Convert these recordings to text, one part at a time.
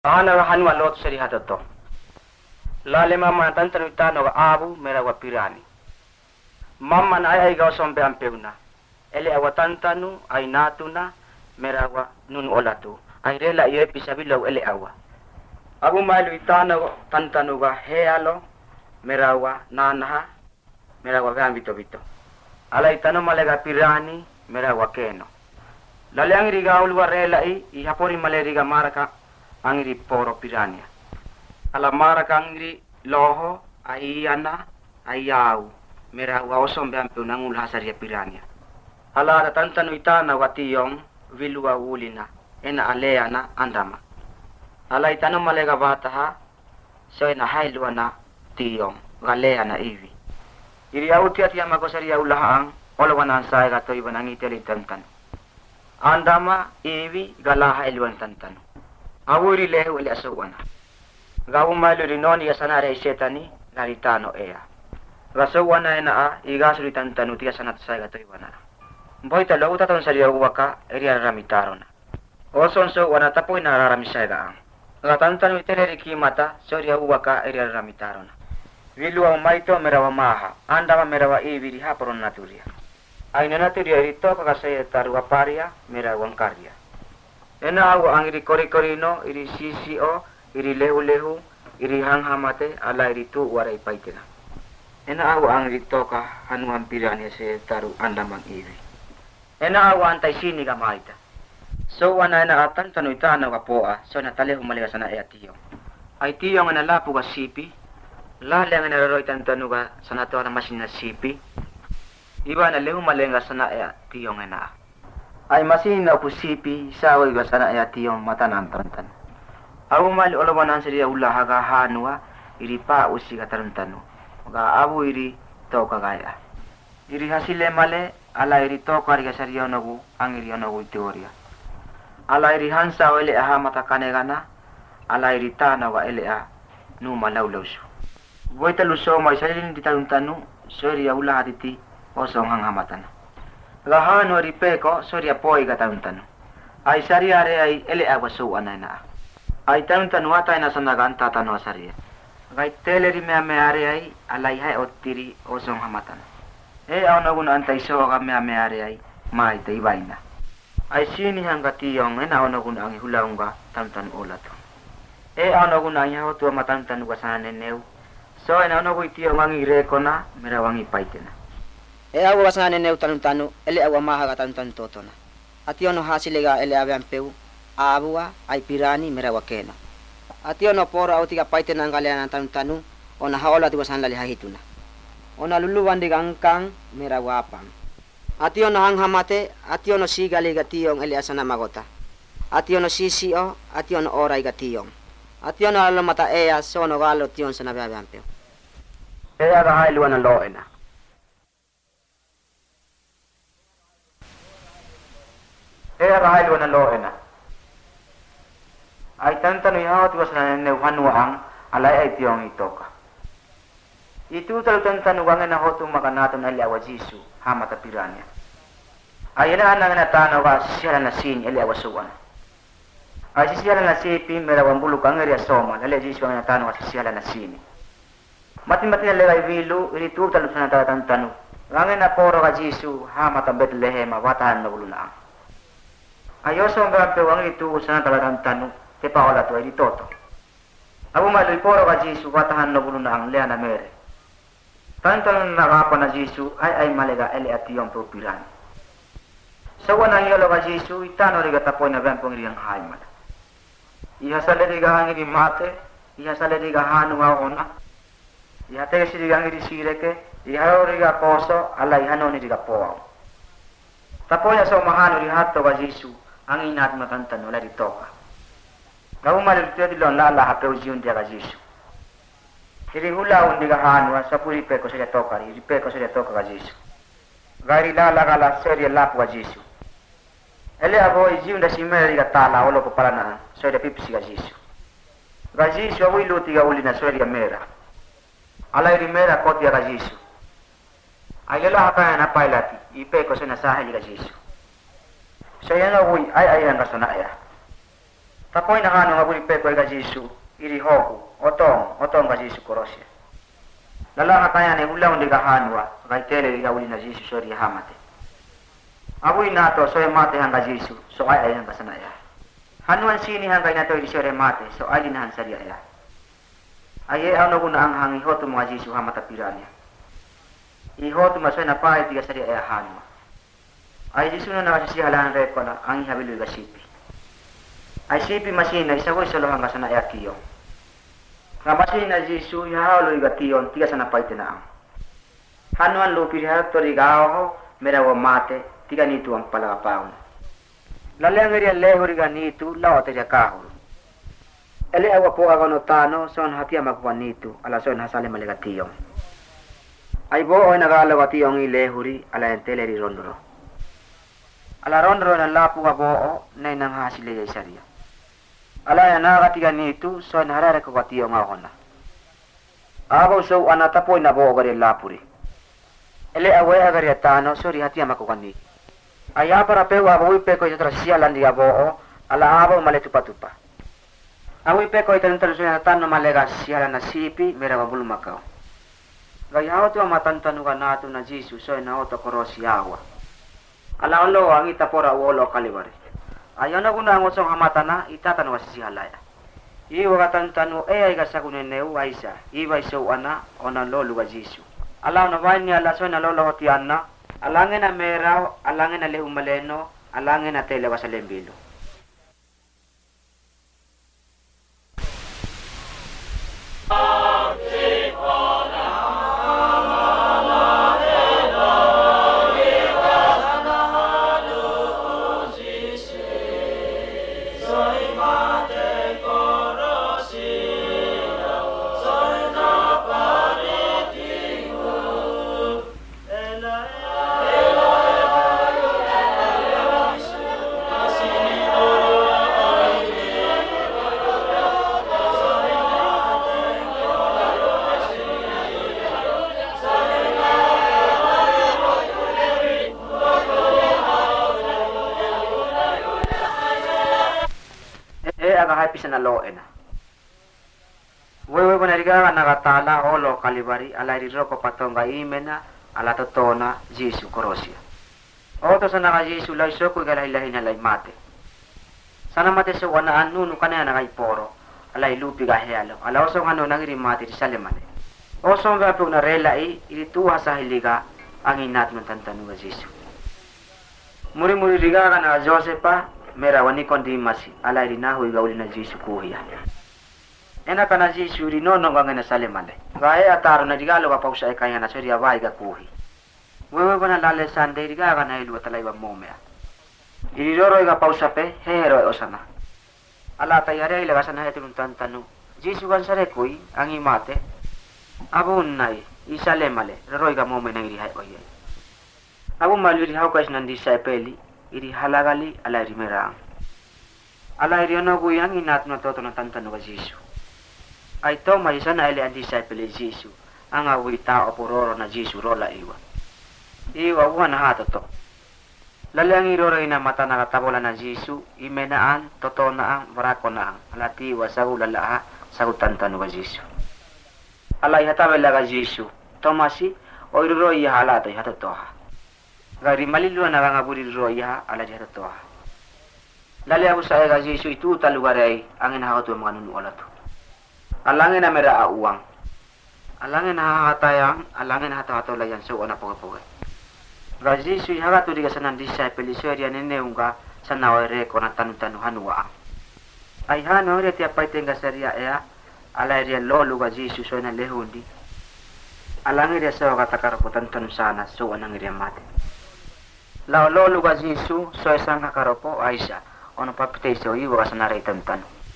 Ana hanwa lot seri hatato. Lale mama tantanu itano ga abu mera wa pirani. Mama na ay ga sombe ampeuna. Ele awa tantanu ay natuna mera wa nun olatu. Ay rela ye pisabilo ele awa. Abu malu itano tantanu ga healo mera wa nanaha mera wa gambito bito. Ala itano malega pirani mera wa keno. Lale angri ga ulwa rela i hapori maleri ga maraka angri poro pirania. Ala maraka angri loho ayana ayau mera wa osombe ampe unangul hasaria pirania. Ala ada tantanu itana watiyong vilua ulina ena aleana andama. Ala itana malega bataha so ena hailuana tiyong galeana ivi. Iri autia tia makosaria ulahang olawana sai gato ibanangi teli tantan. Andama ivi galaha iluan tantan. Awuri lehu ili asuwana. Gawu malu rinoni ya sanare isetani naritano ea. Gasuwana ena a igasuri tantanu tia sanat sai gato ibana. Mboita lo utaton saria uwaka eria ramitarona. Oson so wana tapo ina raramisai gaang. Gatantanu iteleri kimata soria uwaka eria ramitarona. Vilua maito merawa maha, andama merawa ibiri haporon naturia. Aina naturia irito kakasaya tarua paria merawa angkaria. Ena awu angiri kori-korino, iri sisio, iri lehu-lehu, iri hanghamate, ala iri tu warai paitena. Ena awu angiri toka hanuan pirani se taru andamang ibi. Ena awu antai sini ka maita. So wana ena atan tanu itana wapoa, so na talehu maliga sana ea tiyong. Ay tiyong ena lapu ka sipi, lali ang naroy tantanu ka sana to na masin na sipi. Iba na lehu malenga sana ea tiyong ena. Ay masin na pusipi saway ga sana ea tiyong matanan tarantan. Abu mali olawanan siriya ulaha ga hanua iri pa usi ka tarantanu. Ga abu iri to kagaya. Iri hasile male ala iri to kariga sariya nagu ang iri nagu teoria. Ala iri hansa ele aha mata kanegana ala iri tana wa ele a nu malaulausu. Boita luso mai salin di taruntanu siriya ulaha titi osong hanghamatan. Gahano ripeko soria poi ga taruntanu. Ay sariya re ay ele a wasu anana. Ay taruntanu ata ina sanaganta tanu sariya. Gai teleri me are ay alai hai ottiri osong hamatan. E aunagun antai so ga me are ay mai te ibaina. Ay sini hangga tiyong ena aunagun ang hulaunga tantan olato. E aunagun ang hotu matantan ga saneneu. So ena aunagu tiyong ang irekona merawangi paitena. E awa saneneu tanutanu ele awa maha ga tantan totona. Ationo hasilega ele avampeu abua ay pirani merawakena. Ationo pora autika paitena ngaleana tanutanu ona haola tiwasan lali hahituna. Ona luluwan digangkang merawapang. Ationo hanghamate, ationo sigali gatiyong ele asana magota. Ationo sisio, ationo orai gatiyong. Ationo alamata ea sono galo tion sana avampeu. Ea ga hailuan ang loena. Ea ga hailuan ang loena. Ay tantanu ihawat was na neuhanuang alay ay tiyong itoka. Itu talu tantanu wangan na hotu makanaton ali awa Jisu hamata piranya. Ay inaan na tanaw ka sisiyala na sin ali awa suwan. Ay sisiyala na sipi merawang buluk ang area soma ali Jisu ang natanaw ka sisiyala na sin. Mati-mati na legay vilu iritu talu sa natatantanu. Wangan na poro ka Jisu hamata Bethlehem watahan na bulunaan. Ayoso ang gampewang iritu sa natatantanu. Tepa ola tu ay toto. Abu malu poro ka Jisu watahan na bulo na ang leana mere. Tantan nakapa na Jisu ay malega ele atiyong propiran. Sa wana yolo ka Jisu itano riga tapoy na bempong riyang haimala. Ihasale riga hangi mate, ihasale riga hanu ona. Ihate si riga hangi sireke, iharo riga poso ala ihano ni riga poaw. Tapoy na sa umahano rihato ka Jisu ang inat matantan wala ritoka. Gabu malu tiyo dilon lala hapeu ziun dia ka Jisu. Iri hula undi ka hanwa sa puri peko sa toka, iri peko sa toka ka Jisu. Gari lala kala seri lapu ka Jisu. Ele abo ziun da simeri ka tala olo ko pala na seri pipsi ka Jisu. Ka Jisu abu iluti ka uli na seri mera. Ala iri mera koti ka Jisu. Ayala haka na pailati, ipeko sa nasahili ka Jisu. So yan awi ay ang kasana ya. Tapoy na hano nga buli peko ga Jisu, iri hoku, otong ga Jisu korosia. Lala kaya ne ulaw ndi ga hanwa, ga tele ga uli na Jisu sori hamate. Abu nato so mate hanga Jisu, so ay hanga sanaya. Hanuan sini hanga nato iri sori mate, so ay linahan saria ya. Aye ano guna ang hangi hotu mga Jisu hamata piranya. Ihotu masoy na pahay tiga saria ya hanwa. Ay Jisu na nakasisihalan reko na ang ihabilu ga sipi. Ay sipi masina isagoy solo hanga sanaya kiyo. Nga masina Jisu ihahalo iga tiyon tiga sana paite na ang. Hanuan lupiri hato rigaho merawa mate tiga nitu ang palakapaon. Lalang iri leho riga nitu lawate riga kahul. Ele awa po agonotano son hatia magpuan nitu ala son hasale malega tiyong. Ay bo oy nagalawa tiyong ilehuri ala entele ri rondoro. Ala rondoro na lapu ga bo nay nang hasile ya isaria. Ala ya naga tiga nitu son harare ko tiyong ahona. Abo so anata po na bo gari lapuri. Ele awe agari tano sori hatia makukani. Aya para peu abo ipe ko itra sialan dia bo ala abo male tupa. Abo ipe ko itra so tano malega sialan na sipi mera babulu makau. Gaya tu matantanu kanatu na Jisu so na oto korosi awa. Ala olo ang itapora wolo kalibari. Ayana kuna ngosong hamatana itatanu wasisihalaya. Iwa katantanu ay gasakuneneu aisa. Iwa iso ana ona lolu ga Jisu. Ala na vanya ala so na lolo hotiana. Alangin na meraw, alangin na lehumaleno, alangin na telewa sa lembilo. Pisa na loe na. Wewe bonariga nagatala olo kalibari ala riroko patonga imena ala totona Jisu korosia. Oto sana ka Jisu lai soko galahilahi na lai mate. Sana mate so wana anunu kana na kay poro ala ilupi ga helo. Ala oso ngano nangiri mate di salemane. Oso nga po na rela iri tuha sa hiliga ang inat ng tantanu ga Jisu. Muri riga kana Josepa mera wani kondi masi ala rinahu igauli na Jisu kuhiya. Ena kana Jisu rinono nga na salemale. Gae ataro na digalo ka pausa e kaya na sori awai ga kuhi. Wewe bana lale sande riga kana ilu talaiba momea. Iriroro ga pausa pe hero e osana. Ala tayare ila gasana hetun tantanu. Jisu gan sare kui ang imate. Abun nai isalemale roroi ga mome nang rihai oye. Abu maluri hau kas nan disipeli iri halagali ala rimerang. Ala iriono guyang inat na toto na tantano ga Jisu. Ay to may isa na ili ang disciple Jisu. Ang awita o puroro na Jisu rola iwa. Iwa uwan na hato to. Lali ang iroro ina mata na katabola na Jisu. Imenaan, toto na ang, barako na ang. Alati iwa sagu lalaha, sagu tantano ga Jisu. Ala ihatabela ga Jisu. Tomasi, o iroro iya halato ihato toha. Gari malilu na nga buri roya ala jero to. Lali ako sa ega Jisu itu talugaray ang inahato mga nunuola to. Alangin na mera uang. Alangin na hatayang, alangin na hatahato layan so ona pagapagay. Ga Jisu hagato di kasanan disciple isya neneunga sa nawere ko na tanu hanua. Ay hano reti apay tenga saria ea ala ria lolo ga Jisu so na lehundi. Alangin ria sa katakaraputan tanu sana so anang ria mate. Lao lolo ga Jisu so isang kakaropo Aisha ono papitay so iwa sa naraitantan.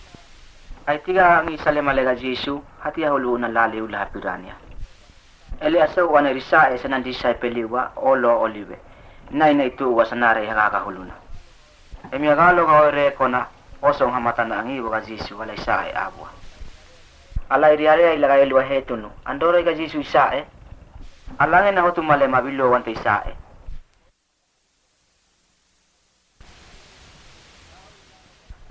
Ay tiga ang isalemale ga Jisu hati ahulu na laliw lahapiranya. Eli aso wana risa sa nan disciple liwa olo olive. Nay na ito wa sa naray hakakahulu na. Emiyagalo ga ore ko na osong hamatan na ang iwa ga Jisu walay sa ay abwa. Alay riare ay lagay liwa hetuno. Andoray ga Jisu isae. Alangin na utumale mabilo wante isae.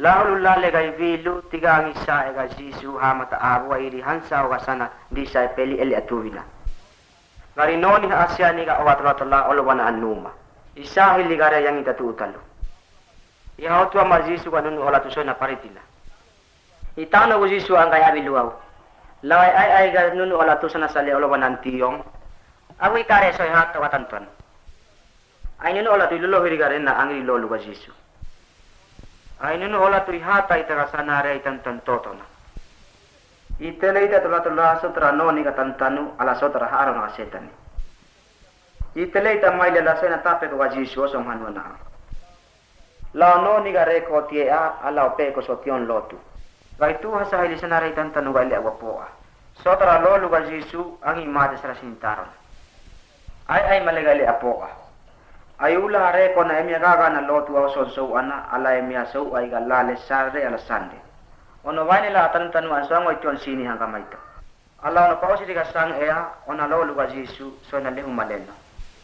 Lahulu lale ga vilu tiga ngisa ga Jisu hamata abu iri hansa wa sana di sai peli eli atuina. Gari noni Asia ni ga awatla olwana anuma. Isa hili gara yang itatu utalu. Ya hotu ama Jisu ga nunu ola tusona paritila. Itano go Jisu ang kaya biluaw. Lawai ai ga nunu ola tusona sale olwana antiyong. Awi kare soy hat watanton. Ai nunu ola tu lolo hiri gara na angri lolo ga Jisu. Ai nunu ola tu hata ita sana re tantan totona. Itele ita tula sotra noni ka tantanu ala sotra haro na setani. Itele ita maile la sena tape ko Jisu som hanwana. La noni ga re ko tiea ala pe ko sotion lotu. Gai tu hasa hili sana re tantanu ga le awapoa. Sotra lolu ga Jisu ang imade sa sintaron. Ai malega le apoa. Ayula re ko na emia gaga na lotu au so ana ala emia so ai ga lale sare ala sande. Ono vaine la tantanu an sango iton sini hanga maito. Ala no pausi diga sang ea ona lolu ga Jisu so na lehu maleno.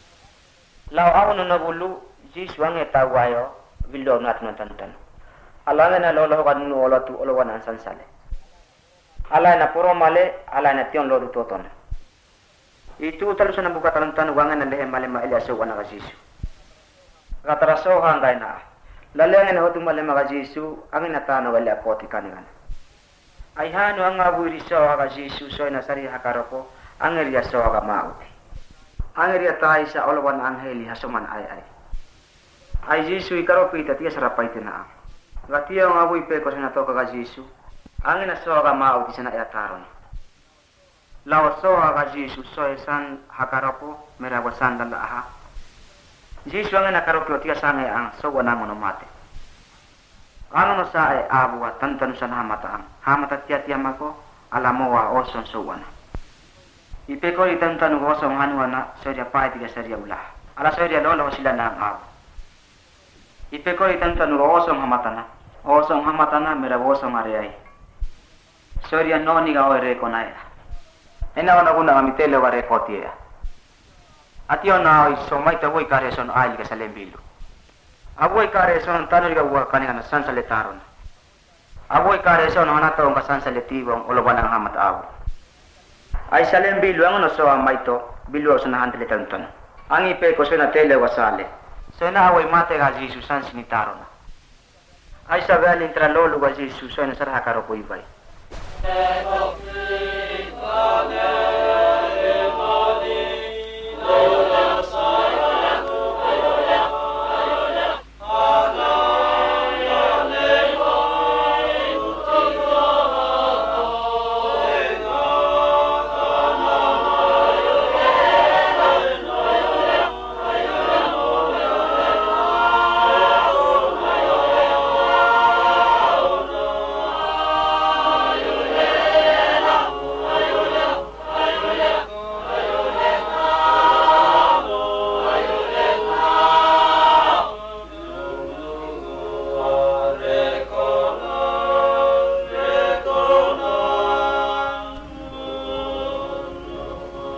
Lau au no bulu Jisu ang etawayo vilo nat no tantan. Ala na lolo ga nu ola tu olo wana sansale. Ala na puro male ala na tion lodu toton. Itu talu sana buka tantan wangan na lehe male ma elia so wana ga Jisu. Kataraso hangay na. Lalangan na hotu male ma ga Jisu ang inatano wala apoti kanigan. Ay hano ang aburi so ga Jisu so na sari hakaropo ang elia so ga mau. Ang elia tay sa olawan angheli hasuman ay. Ay Jisu ikaropi tia sarapay tina. Gatiya ang abui pe ko sa toka ga Jisu. Ang ina so ga mau ti sana yataron. Lawa so ga Jisu so san hakaropo merawasan dalaha. Jisu ang nakaropi tia sana ang so wana mo mate. Ano no sa ay abu tantan sa hamata ang hamata tia mako alamoa oson so wana. Ipe ko itantan ko oson hanwana so dia pai tiga seria ulah. Ala so dia lolo sila na ang abu. Ipe ko itantan ko oson hamatana mera oson areai. So dia noni ga ore ko na ya. Ena wana kuna mitele wa rekotia. Atio na so mai ta voi kare son ai ka salembilu. Avoi kare son tanuri ga wa kanina sansa letaron. Avoi kare son hana to ka sansa letivo olo banang hamat aw. Ai salembilu ang no so mai to bilu son handle tanton. Ang ipe ko sona tele wasale. So na avoi mate ga Jisu san sinitaron. Ai sabel intra lolu ga Jisu so na sarha karo ko ibai.